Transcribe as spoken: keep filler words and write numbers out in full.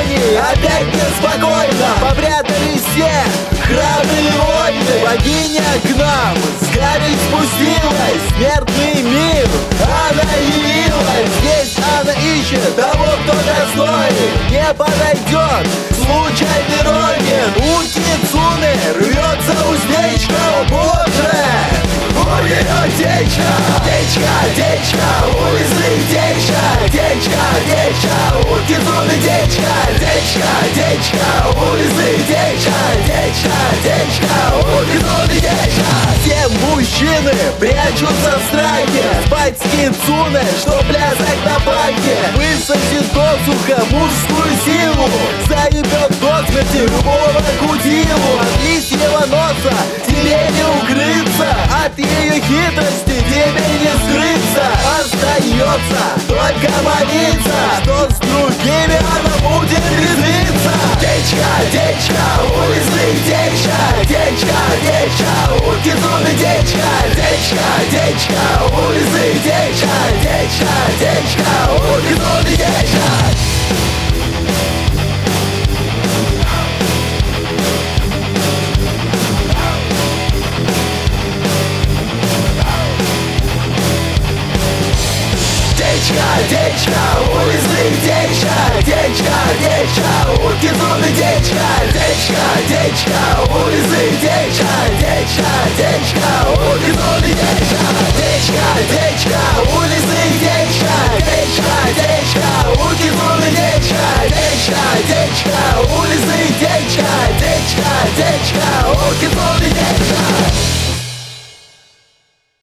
внимание, опять неспокойно. Попрятались все храбрые воины. Богиня к нам с горы спустилась, смертный мир она явилась. Здесь она ищет того, кто достоин, не подойдет случайный ронин. У Кицуны рвется уздечка, о боже! У нее течка, течка, течка, улицы течка, течка, течка, у Кицуны течка, течка, течка, улицы течка, течка, течка, у Кицуны течка. Все мужчины прячутся в страхе, спать с Кицуной, что плясать на банке. Высосет досуха мужскую силу, заебет до смерти любого кудилу. От лисьего носа тебе не укрыться, от ее хитрости тебе не скрыться. Остается только молиться, что с другими она